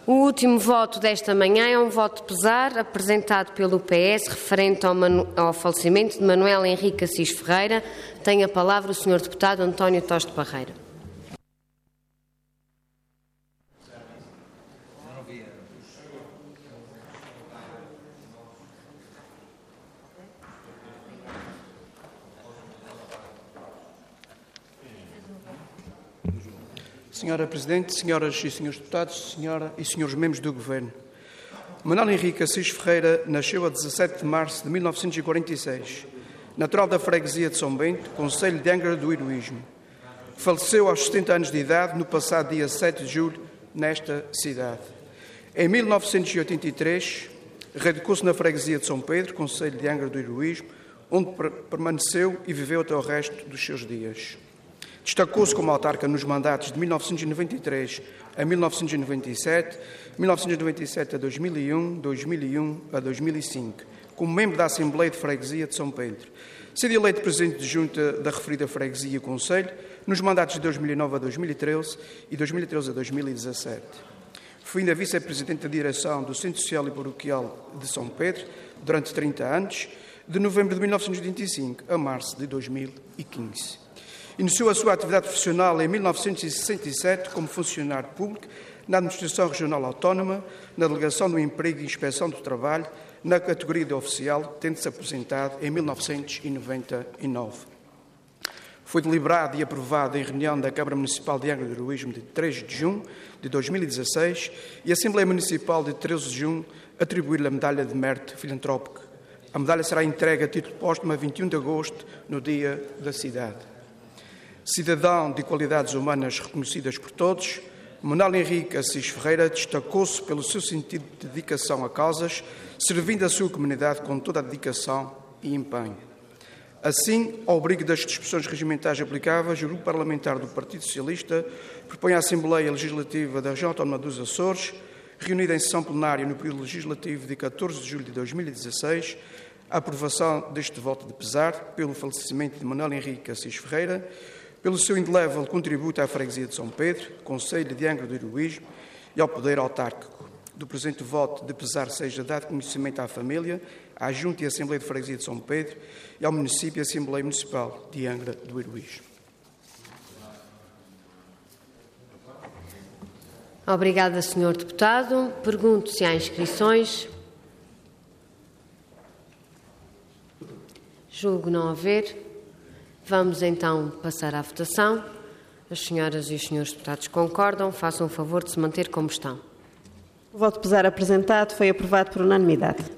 O último voto desta manhã é um voto de pesar apresentado pelo PS referente ao falecimento de Manuel Henrique Assis Ferreira. Tem a palavra o Sr. Deputado António Toste Parreira. Senhora Presidente, senhoras e senhores deputados, senhora e senhores membros do Governo, Manuel Henrique Assis Ferreira nasceu a 17 de março de 1946, natural da freguesia de São Bento, concelho de Angra do Heroísmo. Faleceu aos 70 anos de idade no passado dia 7 de julho, nesta cidade. Em 1983, radicou-se na freguesia de São Pedro, concelho de Angra do Heroísmo, onde permaneceu e viveu até o resto dos seus dias. Destacou-se como autarca nos mandatos de 1993 a 1997, 1997 a 2001, 2001 a 2005, como membro da Assembleia de Freguesia de São Pedro, sendo eleito Presidente de Junta da referida Freguesia e Concelho nos mandatos de 2009 a 2013 e 2013 a 2017. Foi ainda Vice-Presidente da Direção do Centro Social e Paroquial de São Pedro durante 30 anos, de novembro de 1925 a março de 2015. Iniciou a sua atividade profissional em 1967 como funcionário público na Administração Regional Autónoma, na Delegação do Emprego e Inspeção do Trabalho, na categoria de oficial, tendo-se aposentado em 1999. Foi deliberado e aprovado em reunião da Câmara Municipal de Angra do Heroísmo de 3 de junho de 2016 e a Assembleia Municipal de 13 de junho atribuir-lhe a Medalha de Mérito Filantrópico. A medalha será entregue a título póstumo a 21 de agosto, no Dia da Cidade. Cidadão de qualidades humanas reconhecidas por todos, Manuel Henrique Assis Ferreira destacou-se pelo seu sentido de dedicação a causas, servindo a sua comunidade com toda a dedicação e empenho. Assim, ao abrigo das disposições regimentais aplicáveis, o Grupo Parlamentar do Partido Socialista propõe à Assembleia Legislativa da Região Autónoma dos Açores, reunida em sessão plenária no período legislativo de 14 de julho de 2016, a aprovação deste voto de pesar pelo falecimento de Manuel Henrique Assis Ferreira, pelo seu indelével contributo à freguesia de São Pedro, concelho de Angra do Heroísmo e ao poder autárquico. Do presente voto de pesar seja dado conhecimento à família, à Junta e Assembleia de Freguesia de São Pedro e ao município e Assembleia Municipal de Angra do Heroísmo. Obrigada, Sr. Deputado. Pergunto se há inscrições. Julgo não haver. Vamos então passar à votação. As senhoras e os senhores deputados concordam. Façam o favor de se manter como estão. O voto de pesar apresentado foi aprovado por unanimidade.